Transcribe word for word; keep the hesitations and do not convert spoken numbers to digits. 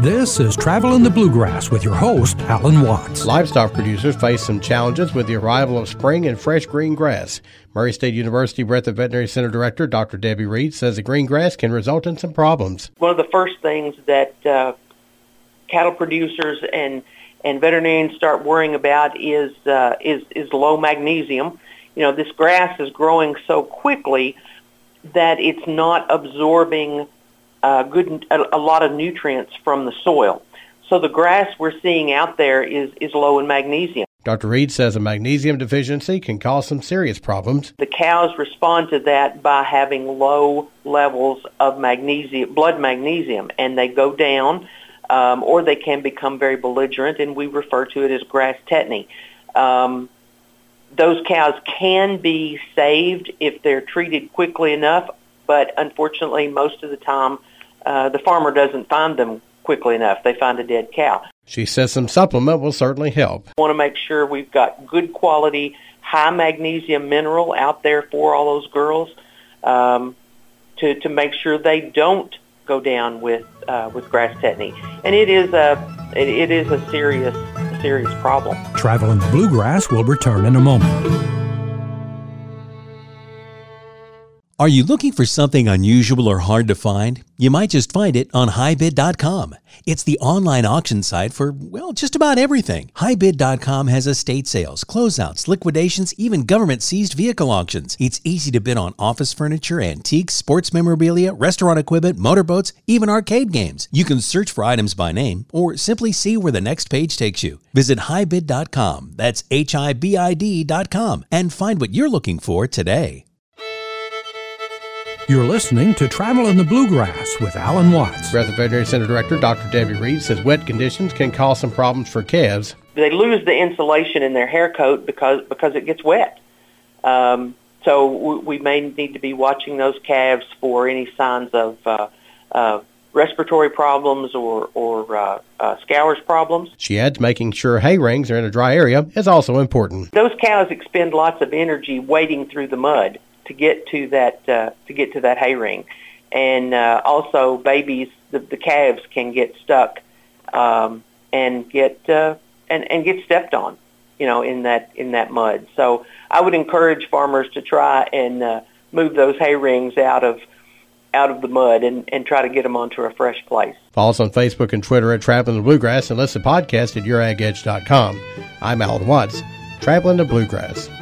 This is Travel in the Bluegrass with your host, Alan Watts. Livestock producers face some challenges with the arrival of spring and fresh green grass. Murray State University Breathitt Veterinary Center Director Doctor Debbie Reed says the green grass can result in some problems. One of the first things that uh, cattle producers and, and veterinarians start worrying about is, uh, is, is low magnesium. You know, this grass is growing so quickly that it's not absorbing Uh, good, a, a lot of nutrients from the soil. So the grass we're seeing out there is, is low in magnesium. Doctor Reed says a magnesium deficiency can cause some serious problems. The cows respond to that by having low levels of magnesium, blood magnesium, and they go down, um, or they can become very belligerent, and we refer to it as grass tetany. Um, those cows can be saved if they're treated quickly enough, but unfortunately, most of the time, Uh, the farmer doesn't find them quickly enough. They find a dead cow. She says some supplement will certainly help. We want to make sure we've got good quality, high magnesium mineral out there for all those girls um, to, to make sure they don't go down with uh, with grass tetany. And it is a it, it is a serious a serious problem. Travel in the Bluegrass will return in a moment. Are you looking for something unusual or hard to find? You might just find it on hi bid dot com. It's the online auction site for, well, just about everything. hi bid dot com has estate sales, closeouts, liquidations, even government-seized vehicle auctions. It's easy to bid on office furniture, antiques, sports memorabilia, restaurant equipment, motorboats, even arcade games. You can search for items by name or simply see where the next page takes you. Visit hi bid dot com, that's H I B I D dot com, and find what you're looking for today. You're listening to Travel in the Bluegrass with Alan Watts. Breathitt Veterinary Center Director Doctor Debbie Reed says wet conditions can cause some problems for calves. They lose the insulation in their hair coat because because it gets wet. Um, so we, we may need to be watching those calves for any signs of uh, uh, respiratory problems or, or uh, uh, scours problems. She adds making sure hay rings are in a dry area is also important. Those cows expend lots of energy wading through the mud to get to that uh, to get to that hay ring, and uh, also babies, the, the calves can get stuck um, and get uh, and and get stepped on, you know, in that in that mud. So I would encourage farmers to try and uh, move those hay rings out of out of the mud and, and try to get them onto a fresh place. Follow us on Facebook and Twitter at Traveling the Bluegrass and listen to the podcast at your ag edge dot com. I'm Alan Watts, Traveling the Bluegrass.